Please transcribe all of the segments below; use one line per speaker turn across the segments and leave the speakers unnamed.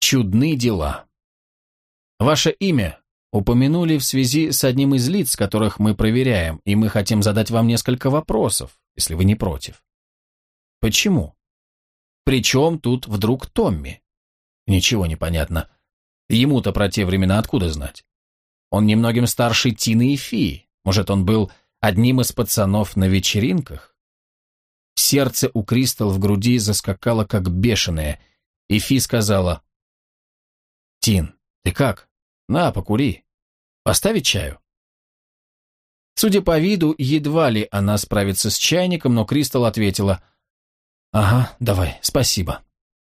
Чудны дела. Ваше имя упомянули в связи с одним из лиц, которых мы проверяем, и мы хотим задать вам несколько вопросов, если вы не против. Почему? Причем тут вдруг Томми? Ничего не понятно. Ему-то про те времена откуда знать? Он немногим старше Тины и Фии. Может, он был одним из пацанов на вечеринках? Сердце у Кристал в груди заскакало как бешеное, и Фи сказала: «Тин, ты как? На, покури. Поставить чаю?» Судя по виду, едва ли она справится с чайником, но Кристал ответила: «Ага, давай, спасибо».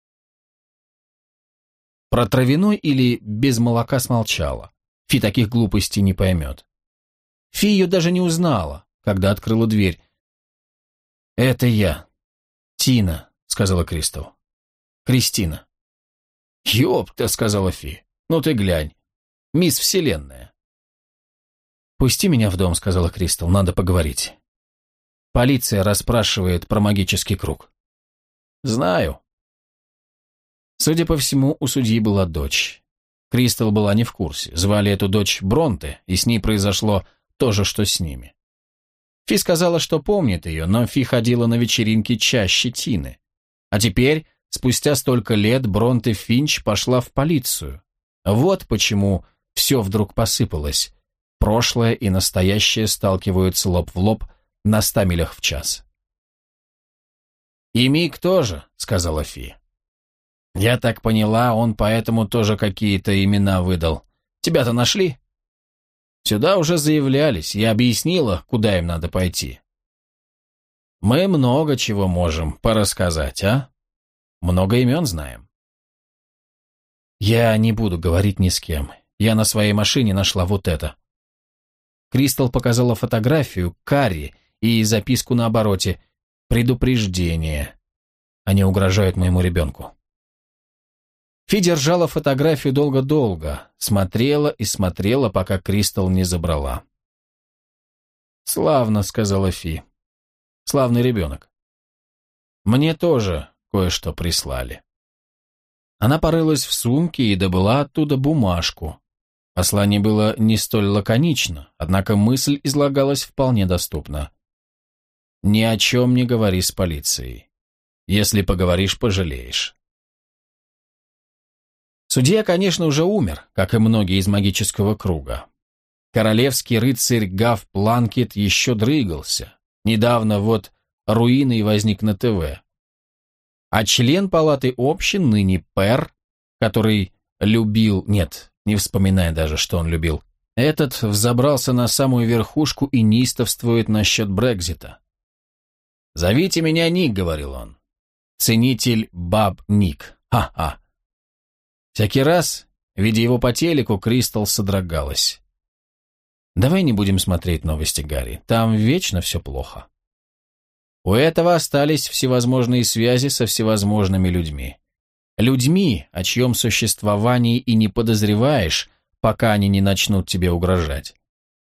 Про травяной или без молока смолчала. Фи таких глупостей не поймет. Фи ее даже не узнала, когда открыла дверь. «Это я. Тина», — сказала Кристал. «Кристина». «Ёпта», — сказала Фи. «Ну ты глянь. Мисс Вселенная». «Пусти меня в дом», — сказала Кристал. «Надо поговорить». «Полиция расспрашивает про магический круг». «Знаю». Судя по всему, у судьи была дочь. Кристал была не в курсе. Звали эту дочь Бронте, и с ней произошло то же, что с ними. Фи сказала, что помнит ее, но Фи ходила на вечеринки чаще Тины. А теперь, спустя столько лет, Бронте Финч пошла в полицию. Вот почему все вдруг посыпалось. Прошлое и настоящее сталкиваются лоб в лоб на 100 милях в час. «И Мик тоже», — сказала Фи. «Я так поняла, он поэтому тоже какие-то имена выдал. Тебя-то нашли?» «Сюда уже заявлялись, я объяснила, куда им надо пойти». «Мы много чего можем порассказать, а? Много имен знаем». «Я не буду говорить ни с кем. Я на своей машине нашла вот это». Кристал показала фотографию Карри и записку на обороте: «Предупреждение. Они угрожают моему ребенку». Фи держала фотографию долго-долго, смотрела и смотрела, пока Кристал не забрала. «Славно», — сказала Фи. «Славный ребенок. Мне тоже кое-что прислали». Она порылась в сумке и добыла оттуда бумажку. Послание было не столь лаконично, однако мысль излагалась вполне доступно. «Ни о чем не говори с полицией. Если поговоришь, пожалеешь». Судья, конечно, уже умер, как и многие из магического круга. Королевский рыцарь Гав Планкет еще дрыгался. Недавно вот руиной возник на ТВ. А член палаты общин, ныне Пэр, который любил... Нет, не вспоминая даже, что он любил. Этот взобрался на самую верхушку и неистовствует насчет Брекзита. «Зовите меня Ник», — говорил он. «Ценитель баб Ник. Ха-ха». Всякий раз, видя его по телеку, Кристал содрогалась. «Давай не будем смотреть новости, Гарри. Там вечно все плохо». У этого остались всевозможные связи со всевозможными людьми. Людьми, о чьем существовании и не подозреваешь, пока они не начнут тебе угрожать.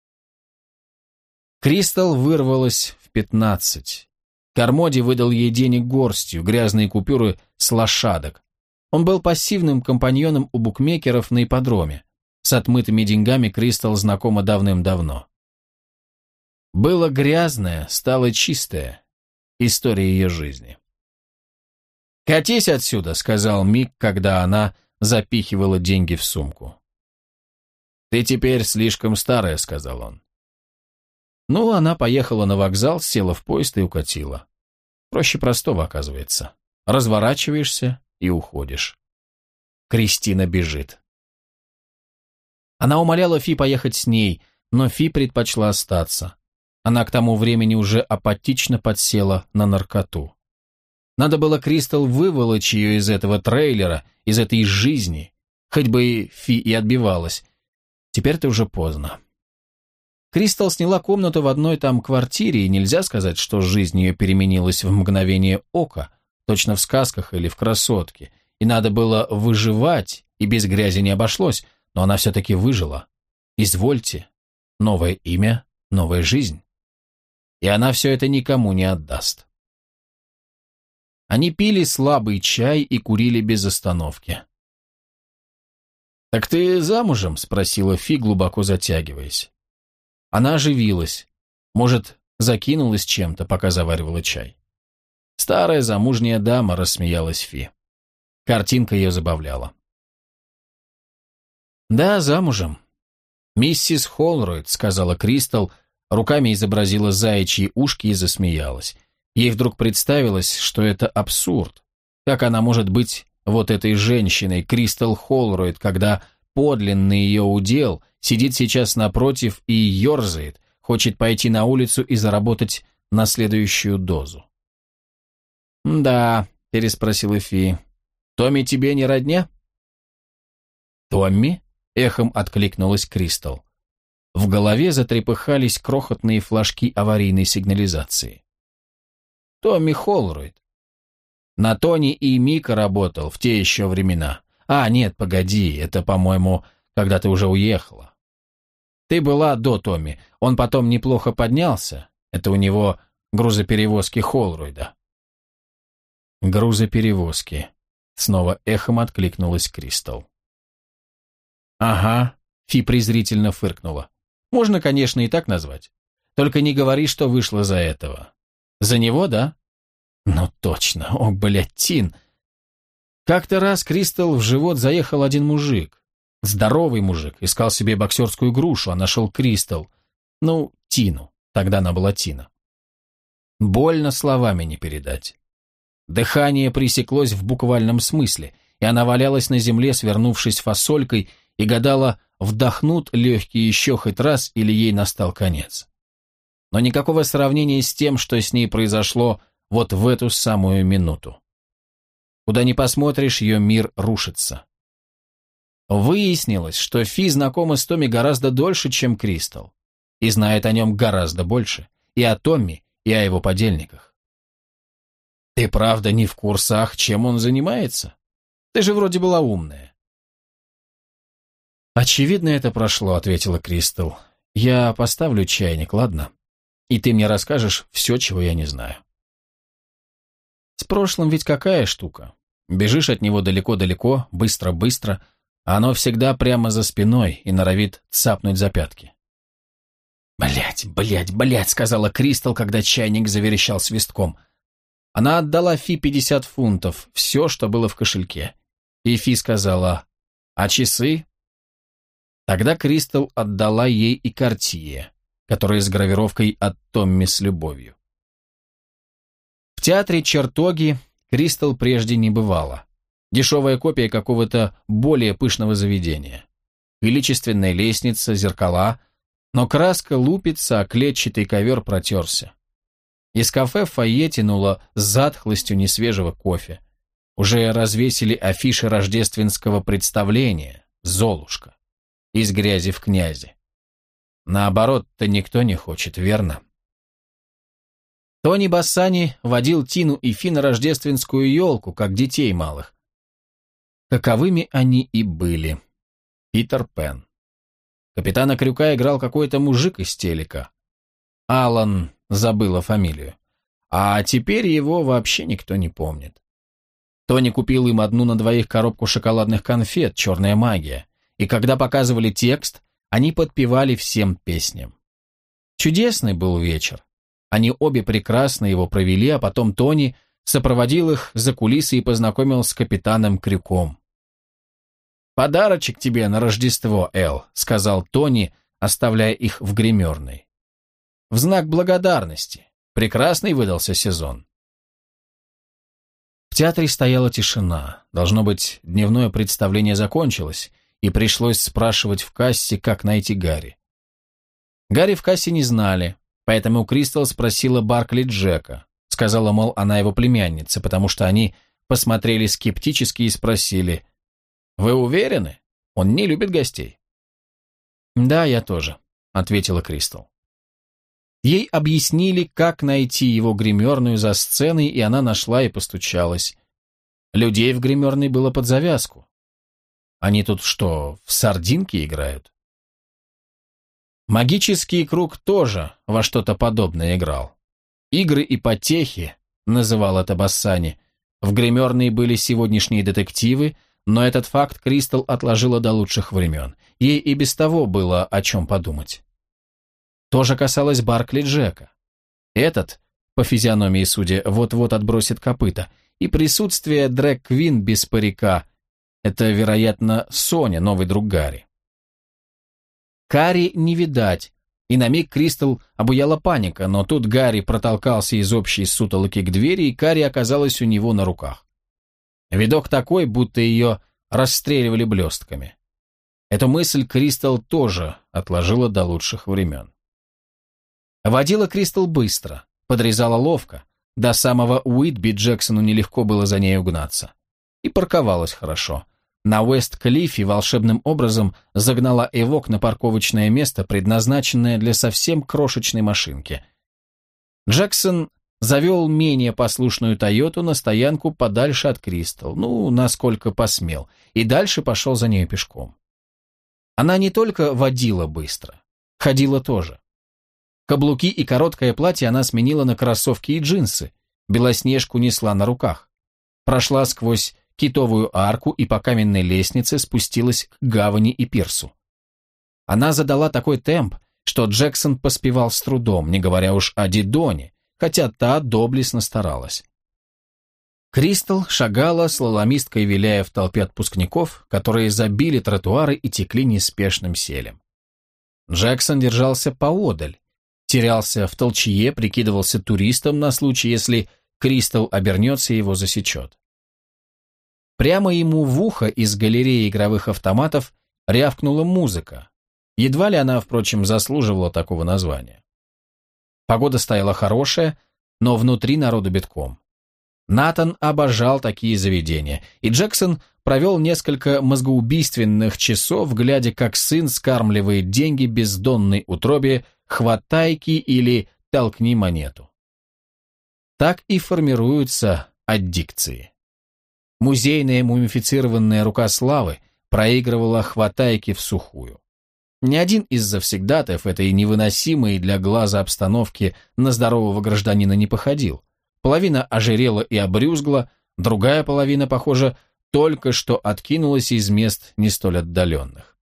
Кристал вырвалась в 15. Кармоди выдал ей денег горстью, грязные купюры с лошадок. Он был пассивным компаньоном у букмекеров на ипподроме. С отмытыми деньгами Кристал знакома давным-давно. Было грязное, стало чистое. История ее жизни. «Катись отсюда», — сказал Мик, когда она запихивала деньги в сумку. «Ты теперь слишком старая», — сказал он. Ну, она поехала на вокзал, села в поезд и укатила. Проще простого, оказывается. Разворачиваешься и уходишь. Кристина бежит. Она умоляла Фи поехать с ней, но Фи предпочла остаться. Она к тому времени уже апатично подсела на наркоту. Надо было Кристал выволочь ее из этого трейлера, из этой жизни. Хоть бы и Фи и отбивалась. Теперь-то уже поздно. Кристал сняла комнату в одной там квартире, и нельзя сказать, что жизнь ее переменилась в мгновение ока, точно в сказках или в «Красотке», и надо было выживать, и без грязи не обошлось, но она все-таки выжила. Извольте, новое имя, новая жизнь. И она все это никому не отдаст. Они пили слабый чай и курили без остановки. «Так ты замужем?» — спросила Фи, глубоко затягиваясь. Она оживилась. Может, закинулась чем-то, пока заваривала чай. «Старая замужняя дама», — рассмеялась Фи. Картинка ее забавляла. «Да, замужем. Миссис Холройд», — сказала Кристал, руками изобразила заячьи ушки и засмеялась. Ей вдруг представилось, что это абсурд. Как она может быть вот этой женщиной, Кристал Холройд, когда подлинный ее удел сидит сейчас напротив и ерзает, хочет пойти на улицу и заработать на следующую дозу. «Да», — переспросила Фи, — «Томми тебе не родня?» «Томми?» — эхом откликнулась Кристал. В голове затрепыхались крохотные флажки аварийной сигнализации. «Томми Холройд. На Тони и Мика работал в те еще времена. А, нет, погоди, это, по-моему, когда ты уже уехала. Ты была до Томми, он потом неплохо поднялся. Это у него грузоперевозки Холройда». «Грузоперевозки», — снова эхом откликнулась Кристал. «Ага», — Фи презрительно фыркнула. «Можно, конечно, и так назвать. Только не говори, что вышло за этого. За него, да?» «Ну точно, о, блядь, Тин!» Как-то раз Кристал в живот заехал один мужик. Здоровый мужик, искал себе боксерскую грушу, а нашел Кристал. Ну, Тину, тогда она была Тина. Больно словами не передать. Дыхание пресеклось в буквальном смысле, и она валялась на земле, свернувшись фасолькой, и гадала, вдохнут легкие еще хоть раз, или ей настал конец. Но никакого сравнения с тем, что с ней произошло вот в эту самую минуту. Куда ни посмотришь, ее мир рушится. Выяснилось, что Фи знакома с Томми гораздо дольше, чем Кристал, и знает о нем гораздо больше, и о Томми, и о его подельниках. «Ты правда не в курсах, чем он занимается? Ты же вроде была умная». «Очевидно, это прошло», — ответила Кристал. «Я поставлю чайник, ладно? И ты мне расскажешь все, чего я не знаю». С прошлым ведь какая штука? Бежишь от него далеко-далеко, быстро-быстро, а оно всегда прямо за спиной и норовит цапнуть за пятки. «Блядь», — сказала Кристал, когда чайник заверещал свистком. Она отдала Фи 50 фунтов, все, что было в кошельке. И Фи сказала: «А часы?» Тогда Кристал отдала ей и Картье, которые с гравировкой «От Томми с любовью». В театре «Чертоги» Кристал прежде не бывала. Дешевая копия какого-то более пышного заведения. Величественная лестница, зеркала, но краска лупится, а клетчатый ковер протерся. Из кафе в фойе тянуло затхлостью несвежего кофе. Уже развесили афиши рождественского представления «Золушка». Из грязи в князи. Наоборот-то никто не хочет, верно? Тони Бассани водил Тину и Фи на рождественскую елку, как детей малых. Каковыми они и были. Питер Пен. Капитана Крюка играл какой-то мужик из телека. Алан, забыла фамилию. А теперь его вообще никто не помнит. Тони купил им одну на двоих коробку шоколадных конфет «Черная магия», и когда показывали текст, они подпевали всем песням. Чудесный был вечер. Они обе прекрасно его провели, а потом Тони сопроводил их за кулисы и познакомил с капитаном Крюком. «Подарочек тебе на Рождество, Эл», — сказал Тони, оставляя их в гримерной. «В знак благодарности. Прекрасный выдался сезон». В театре стояла тишина. Должно быть, дневное представление закончилось, и пришлось спрашивать в кассе, как найти Гарри. Гарри в кассе не знали, поэтому Кристал спросила Баркли Джека. Сказала, мол, она его племянница, потому что они посмотрели скептически и спросили: «Вы уверены? Он не любит гостей». «Да, я тоже», — ответила Кристал. Ей объяснили, как найти его гримерную за сценой, и она нашла и постучалась. Людей в гримерной было под завязку. Они тут что, в сардинки играют? Магический круг тоже во что-то подобное играл. «Игры и потехи», — называл это Бассани. В гримерной были сегодняшние детективы, Но этот факт Кристал отложила до лучших времен. Ей и без того было о чем подумать. То же касалось Баркли Джека. Этот, по физиономии судя, вот-вот отбросит копыта, и присутствие дрэг-квин без парика – это, вероятно, Соня, новый друг Гарри. Карри не видать, и на миг Кристал обуяла паника, но тут Гарри протолкался из общей сутолоки к двери, и Карри оказалась у него на руках. Видок такой, будто ее расстреливали блестками. Эту мысль Кристал тоже отложила до лучших времен. Водила Кристал быстро, подрезала ловко, до самого Уитби Джексону нелегко было за ней угнаться. И парковалась хорошо. На Уэст-Клиффе волшебным образом загнала Эвок на парковочное место, предназначенное для совсем крошечной машинки. Джексон завел менее послушную Тойоту на стоянку подальше от Кристал, насколько посмел, и дальше пошел за нею пешком. Она не только водила быстро, ходила тоже. Каблуки и короткое платье она сменила на кроссовки и джинсы, Белоснежку несла на руках. Прошла сквозь китовую арку и по каменной лестнице спустилась к гавани и пирсу. Она задала такой темп, что Джексон поспевал с трудом, не говоря уж о Дидоне, хотя та доблестно старалась. Кристал шагала, слаломисткой виляя в толпе отпускников, которые забили тротуары и текли неспешным селем. Джексон держался поодаль, терялся в толчье, прикидывался туристом на случай, если Кристал обернется и его засечет. Прямо ему в ухо из галереи игровых автоматов рявкнула музыка. Едва ли она, впрочем, заслуживала такого названия. Погода стояла хорошая, но внутри народу битком. Натан обожал такие заведения, и Джексон провел несколько мозгоубийственных часов, глядя, как сын скармливает деньги бездонной утробе «хватайки» или «толкни монету». Так и формируются аддикции. Музейная мумифицированная рука славы проигрывала хватайки всухую. Ни один из завсегдатаев этой невыносимой для глаза обстановки на здорового гражданина не походил. Половина ожирела и обрюзгла, другая половина, похоже, только что откинулась из мест не столь отдаленных.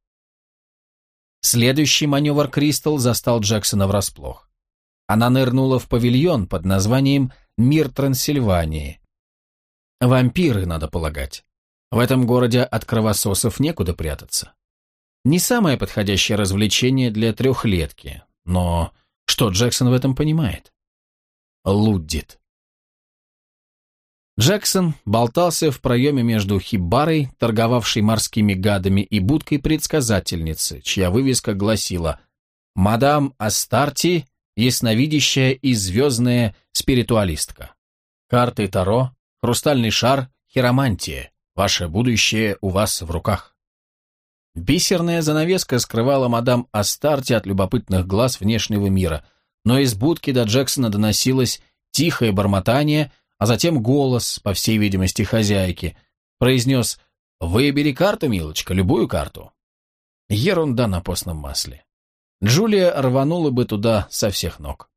Следующий маневр Кристал застал Джексона врасплох. Она нырнула в павильон под названием «Мир Трансильвании». Вампиры, надо полагать. В этом городе от кровососов некуда прятаться. Не самое подходящее развлечение для трехлетки, но что Джексон в этом понимает? Луддит. Джексон болтался в проеме между хибарой, торговавшей морскими гадами, и будкой предсказательницы, чья вывеска гласила «Мадам Астарти, ясновидящая и звездная спиритуалистка. Карты Таро, хрустальный шар, хиромантия. Ваше будущее у вас в руках». Бисерная занавеска скрывала мадам Астарти от любопытных глаз внешнего мира, но из будки до Джексона доносилось тихое бормотание, а затем голос, по всей видимости, хозяйки, произнес «Выбери карту, милочка, любую карту». Ерунда на постном масле. Джулия рванула бы туда со всех ног.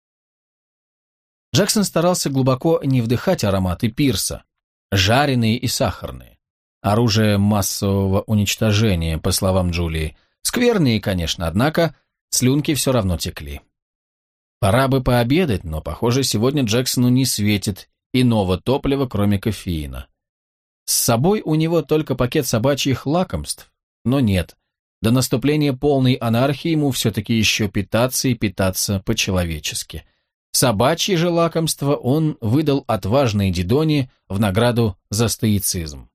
Джексон старался глубоко не вдыхать ароматы пирса, жареные и сахарные. Оружие массового уничтожения, по словам Джулии. Скверные, конечно, однако слюнки все равно текли. Пора бы пообедать, но, похоже, сегодня Джексону не светит иного топлива, кроме кофеина. С собой у него только пакет собачьих лакомств, но нет. До наступления полной анархии ему все-таки еще питаться и питаться по-человечески. Собачьи же лакомства он выдал отважной Дидоне в награду за стоицизм.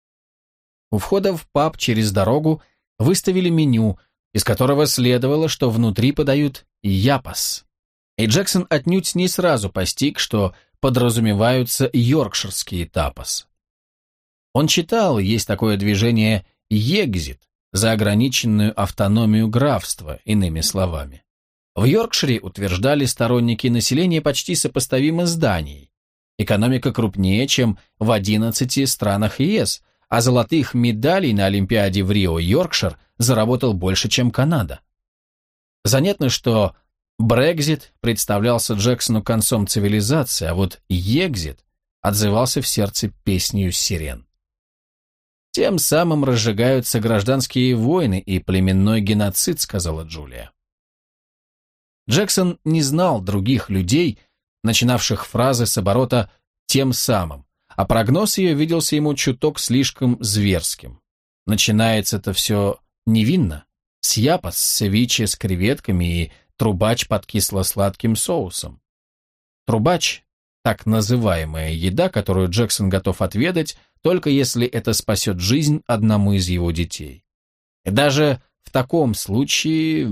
У входа в паб через дорогу выставили меню, из которого следовало, что внутри подают япас. И Джексон отнюдь не сразу постиг, что подразумеваются йоркширские тапас. Он читал, есть такое движение «Егзит» за ограниченную автономию графства, иными словами. В Йоркшире, утверждали сторонники, населения почти сопоставимо с Данией. Экономика крупнее, чем в 11 странах ЕС, а золотых медалей на Олимпиаде в Рио Йоркшир заработал больше, чем Канада. Занятно, что Брекзит представлялся Джексону концом цивилизации, а вот Егзит отзывался в сердце песнью сирен. Тем самым разжигаются гражданские войны и племенной геноцид, сказала Джулия. Джексон не знал других людей, начинавших фразы с оборота «тем самым», а прогноз ее виделся ему чуток слишком зверским. Начинается-то все невинно, с япас, севиче с креветками и трубач под кисло-сладким соусом. Трубач – так называемая еда, которую Джексон готов отведать, только если это спасет жизнь одному из его детей. И даже в таком случае,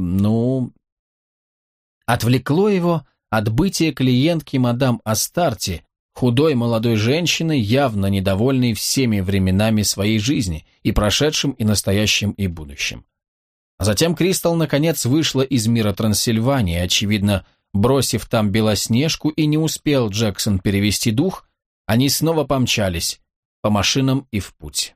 отвлекло его отбытие клиентки мадам Астарти, худой молодой женщины, явно недовольной всеми временами своей жизни, и прошедшим, и настоящим, и будущим. А затем Кристал наконец вышла из мира Трансильвании, очевидно, бросив там Белоснежку, и не успел Джексон перевести дух, они снова помчались по машинам и в путь.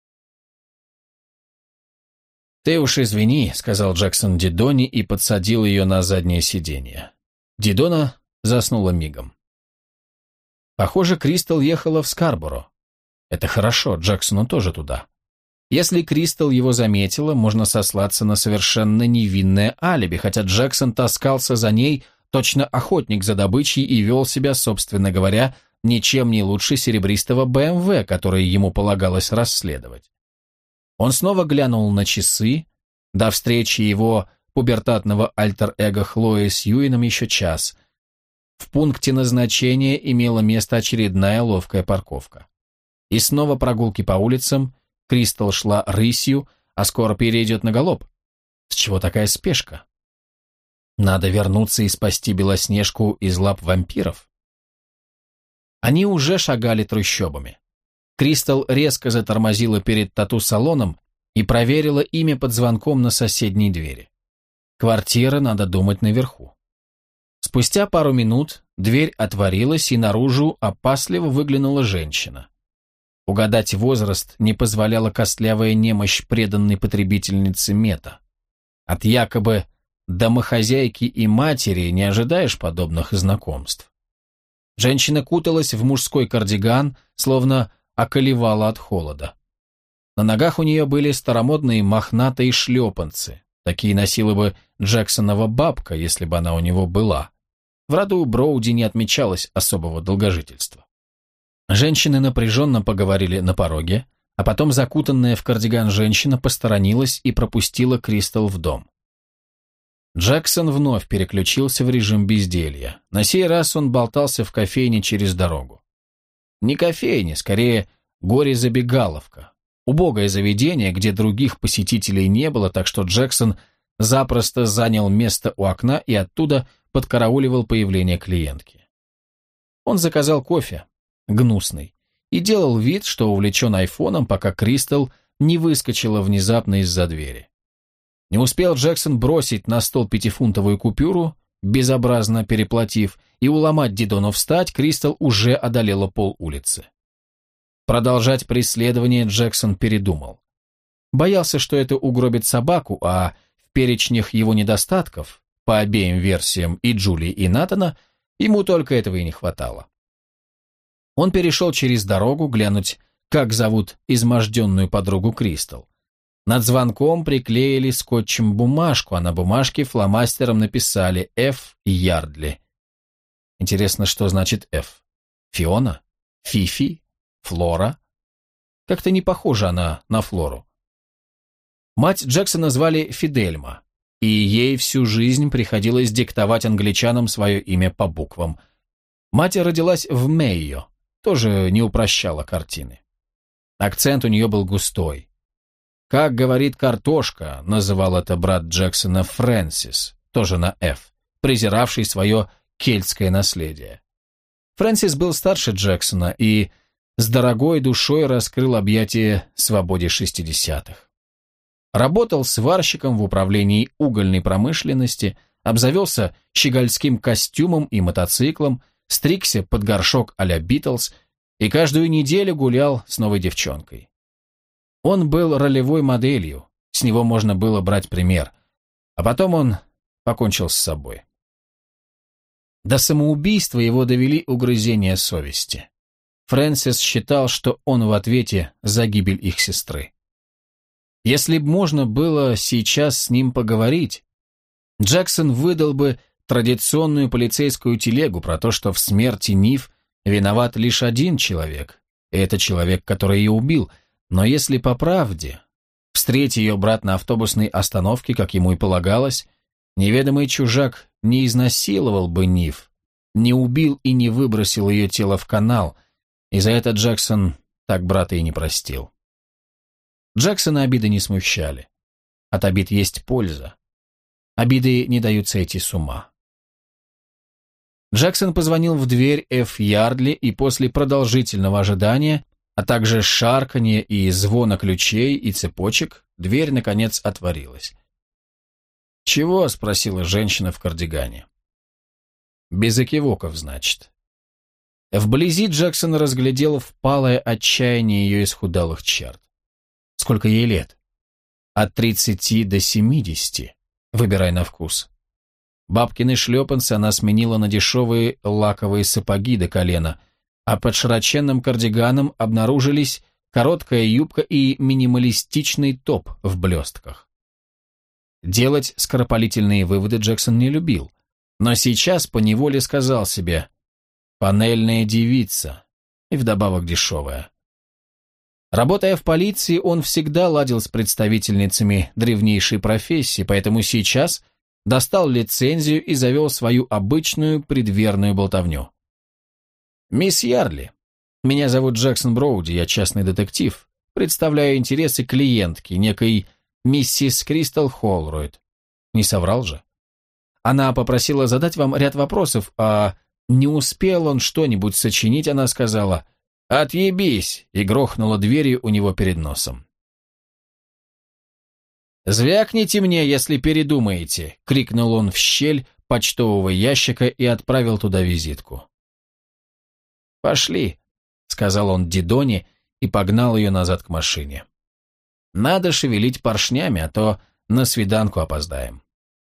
«Ты уж извини», — сказал Джексон Дидоне и подсадил ее на заднее сиденье. Дидона заснула мигом. Похоже, Кристал ехала в Скарборо. Это хорошо, Джексону тоже туда. Если Кристал его заметила, можно сослаться на совершенно невинное алиби, хотя Джексон таскался за ней, точно охотник за добычей, и вел себя, собственно говоря, ничем не лучше серебристого БМВ, который ему полагалось расследовать. Он снова глянул на часы. До встречи его пубертатного альтер-эго Хлои с Юином еще час. В пункте назначения имела место очередная ловкая парковка. И снова прогулки по улицам. Кристал шла рысью, а скоро перейдет на галоп. С чего такая спешка? Надо вернуться и спасти Белоснежку из лап вампиров. Они уже шагали трущобами. Кристал резко затормозила перед тату-салоном и проверила имя под звонком на соседней двери. Квартира, надо думать, наверху. Спустя пару минут дверь отворилась, и наружу опасливо выглянула женщина. Угадать возраст не позволяла костлявая немощь преданной потребительницы Мета. От якобы домохозяйки и матери не ожидаешь подобных знакомств. Женщина куталась в мужской кардиган, словно околевала от холода. На ногах у нее были старомодные мохнатые шлепанцы. Такие носила бы Джексонова бабка, если бы она у него была. В роду Броуди не отмечалось особого долгожительства. Женщины напряженно поговорили на пороге, а потом закутанная в кардиган женщина посторонилась и пропустила Кристал в дом. Джексон вновь переключился в режим безделья. На сей раз он болтался в кофейне через дорогу. Не кофейня, скорее горе-забегаловка. Убогое заведение, где других посетителей не было, так что Джексон запросто занял место у окна и оттуда подкарауливал появление клиентки. Он заказал кофе, гнусный, и делал вид, что увлечен айфоном, пока Кристал не выскочила внезапно из-за двери. Не успел Джексон бросить на стол 5-фунтовую купюру, безобразно переплатив, и уломать Дидону встать, Кристал уже одолела полулицы. Продолжать преследование Джексон передумал. Боялся, что это угробит собаку, а в перечнях его недостатков, по обеим версиям и Джулии, и Натана, ему только этого и не хватало. Он перешел через дорогу глянуть, как зовут изможденную подругу Кристал. Над звонком приклеили скотчем бумажку, а на бумажке фломастером написали «Ф. Ярдли». Интересно, что значит «Ф»? Фиона? Фифи? Флора? Как-то не похожа она на Флору. Мать Джексона звали Фидельма, и ей всю жизнь приходилось диктовать англичанам свое имя по буквам. Мать родилась в Мэйо, тоже не упрощала картины. Акцент у нее был густой. «Как говорит картошка», называл это брат Джексона Фрэнсис, тоже на «Ф», презиравший свое кельтское наследие. Фрэнсис был старше Джексона и с дорогой душой раскрыл объятия свободе 60-х. Работал сварщиком в управлении угольной промышленности, обзавелся щегольским костюмом и мотоциклом, стригся под горшок а-ля Битлз и каждую неделю гулял с новой девчонкой. Он был ролевой моделью, с него можно было брать пример, а потом он покончил с собой. До самоубийства его довели угрызения совести. Фрэнсис считал, что он в ответе за гибель их сестры. Если б можно было сейчас с ним поговорить, Джексон выдал бы традиционную полицейскую телегу про то, что в смерти Нив виноват лишь один человек, и это человек, который ее убил, но если по правде, встреть ее брат на автобусной остановке, как ему и полагалось, неведомый чужак не изнасиловал бы Нив, не убил и не выбросил ее тело в канал, и за это Джексон так брата и не простил. Джексона обиды не смущали. От обид есть польза. Обиды не дают сойти с ума. Джексон позвонил в дверь Ф. Ярдли, и после продолжительного ожидания, а также шарканья и звона ключей и цепочек, дверь, наконец, отворилась. «Чего?» — спросила женщина в кардигане. «Без экивоков, значит». Вблизи Джексон разглядел впалое отчаяние ее исхудалых черт. Сколько ей лет? От 30 до 70. Выбирай на вкус. Бабкины шлепанцы она сменила на дешевые лаковые сапоги до колена, а под широченным кардиганом обнаружились короткая юбка и минималистичный топ в блестках. Делать скоропалительные выводы Джексон не любил, но сейчас поневоле сказал себе «панельная девица» и вдобавок дешевая. Работая в полиции, он всегда ладил с представительницами древнейшей профессии, поэтому сейчас достал лицензию и завел свою обычную предверную болтовню. «Мисс Ярдли, меня зовут Джексон Броуди, я частный детектив, представляю интересы клиентки, некой миссис Кристал Холройд». Не соврал же? Она попросила задать вам ряд вопросов, а не успел он что-нибудь сочинить, она сказала «Отъебись!» и грохнула дверью у него перед носом. «Звякните мне, если передумаете!» — крикнул он в щель почтового ящика и отправил туда визитку. «Пошли», — сказал он Дидоне и погнал ее назад к машине. «Надо шевелить поршнями, а то на свиданку опоздаем».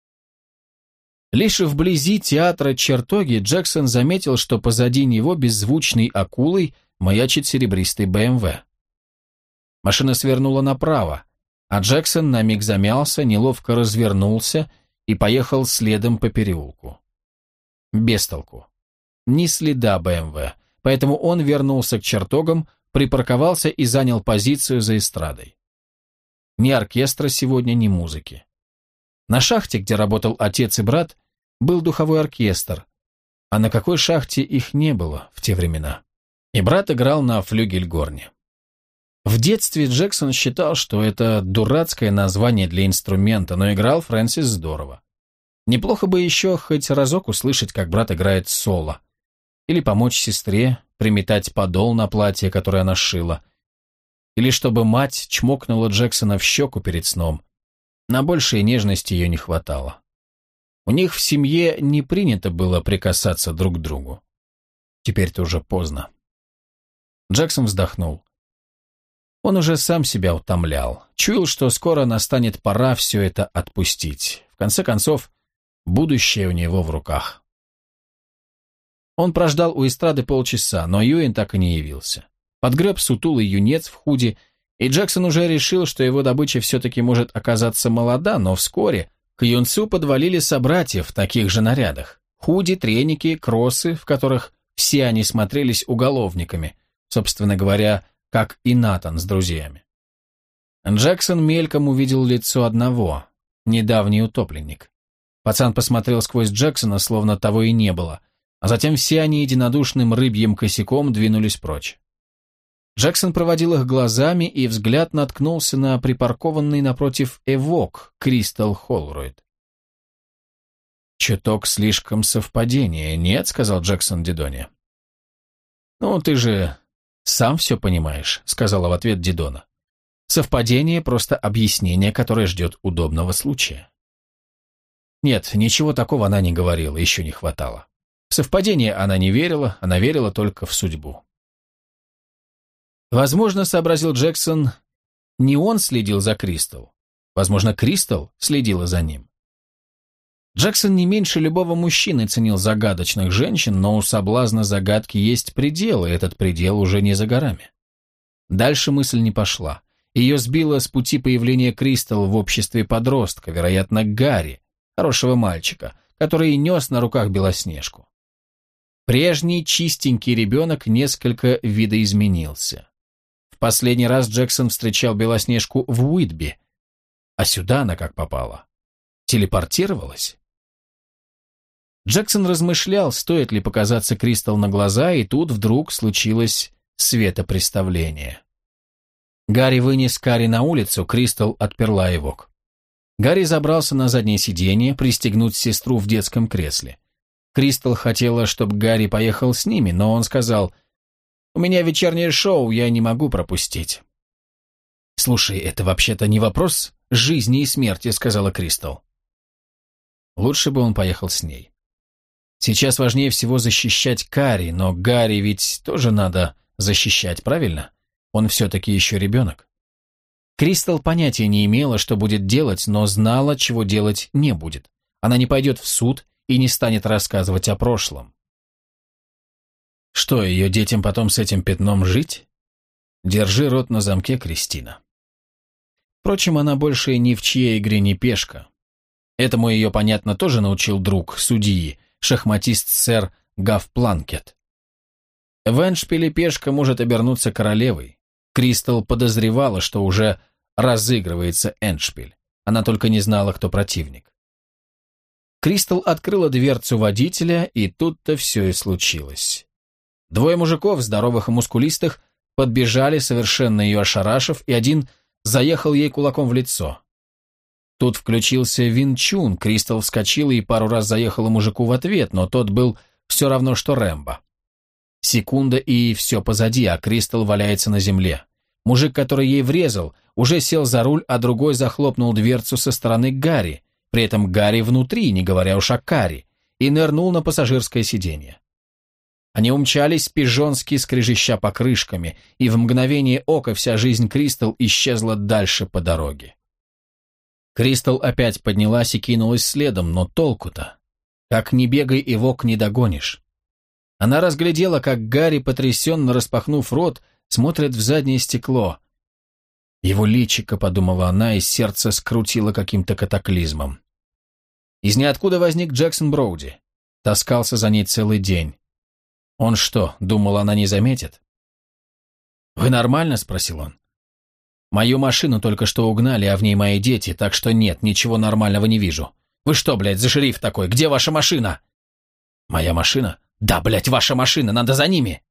Лишь вблизи театра чертоги Джексон заметил, что позади него беззвучной акулой маячит серебристый БМВ. Машина свернула направо, а Джексон на миг замялся, неловко развернулся и поехал следом по переулку. Без толку. Ни следа БМВ, поэтому он вернулся к чертогам, припарковался и занял позицию за эстрадой. Ни оркестра сегодня, ни музыки. На шахте, где работал отец и брат, был духовой оркестр, а на какой шахте их не было в те времена. И брат играл на флюгельгорне. В детстве Джексон считал, что это дурацкое название для инструмента, но играл Фрэнсис здорово. Неплохо бы еще хоть разок услышать, как брат играет соло. Или помочь сестре приметать подол на платье, которое она шила. Или чтобы мать чмокнула Джексона в щеку перед сном. На большей нежности ее не хватало. У них в семье не принято было прикасаться друг к другу. Теперь-то уже поздно. Джексон вздохнул. Он уже сам себя утомлял. Чуял, что скоро настанет пора все это отпустить. В конце концов, будущее у него в руках. Он прождал у эстрады полчаса, но Юэн так и не явился. Подгреб сутулый юнец в худи, и Джексон уже решил, что его добыча все-таки может оказаться молода, но вскоре к юнцу подвалили собратья в таких же нарядах. Худи, треники, кроссы, в которых все они смотрелись уголовниками, собственно говоря, как и Натан с друзьями. Джексон мельком увидел лицо одного, недавний утопленник. Пацан посмотрел сквозь Джексона, словно того и не было, а затем все они единодушным рыбьим косяком двинулись прочь. Джексон проводил их глазами, и взгляд наткнулся на припаркованный напротив Эвок Кристал Холройд. «Чуток слишком совпадение, нет?» — сказал Джексон Дидоне. «Ну, ты же сам все понимаешь», — сказала в ответ Дидона. «Совпадение — просто объяснение, которое ждет удобного случая». Нет, ничего такого она не говорила, еще не хватало. В совпадение она не верила, она верила только в судьбу. Возможно, сообразил Джексон, не он следил за Кристал. Возможно, Кристал следила за ним. Джексон не меньше любого мужчины ценил загадочных женщин, но у соблазна загадки есть предел, и этот предел уже не за горами. Дальше мысль не пошла. Ее сбило с пути появление Кристал в обществе подростка, вероятно, Гарри, хорошего мальчика, который нес на руках Белоснежку. Прежний чистенький ребенок несколько видоизменился. В последний раз Джексон встречал Белоснежку в Уитби. А сюда она как попала? Телепортировалась? Джексон размышлял, стоит ли показаться Кристал на глаза, и тут вдруг случилось светопреставление. Гарри вынес Карри на улицу, Кристал отперла его. Гарри забрался на заднее сиденье, пристегнуть сестру в детском кресле. Кристал хотела, чтобы Гарри поехал с ними, но он сказал: «У меня вечернее шоу, я не могу пропустить». «Слушай, это вообще-то не вопрос жизни и смерти», — сказала Кристал. Лучше бы он поехал с ней. Сейчас важнее всего защищать Карри, но Гарри ведь тоже надо защищать, правильно? Он все-таки еще ребенок. Кристал понятия не имела, что будет делать, но знала, чего делать не будет. Она не пойдет в суд и не станет рассказывать о прошлом. Что, ее детям потом с этим пятном жить? Держи рот на замке, Кристина. Впрочем, она больше ни в чьей игре не пешка. Этому ее, понятно, тоже научил друг судьи, шахматист сэр Гав Планкет. В эндшпиле пешка может обернуться королевой. Кристал подозревала, что уже разыгрывается эндшпиль. Она только не знала, кто противник. Кристал открыла дверцу водителя, и тут-то все и случилось. Двое мужиков, здоровых и мускулистых, подбежали, совершенно ее ошарашив, и один заехал ей кулаком в лицо. Тут включился Вин Чун, Кристал вскочила и пару раз заехала мужику в ответ, но тот был все равно, что Рэмбо. Секунда, и все позади, а Кристал валяется на земле. Мужик, который ей врезал, уже сел за руль, а другой захлопнул дверцу со стороны Гарри, при этом Гарри внутри, не говоря уж о Карри, и нырнул на пассажирское сиденье. Они умчались, пижонски скрежеща покрышками, и в мгновение ока вся жизнь Кристал исчезла дальше по дороге. Кристал опять поднялась и кинулась следом, но толку-то? Как ни бегай, Ивок не догонишь. Она разглядела, как Гарри, потрясенно распахнув рот, смотрит в заднее стекло. Его личико, подумала она, и сердце скрутило каким-то катаклизмом. Из ниоткуда возник Джексон Броуди. Таскался за ней целый день. Он что, думала, она не заметит? «Вы нормально?» — спросил он. «Мою машину только что угнали, а в ней мои дети, так что нет, ничего нормального не вижу. Вы что, блядь, за шериф такой? Где ваша машина?» «Моя машина?» «Да, блядь, ваша машина, надо за ними!»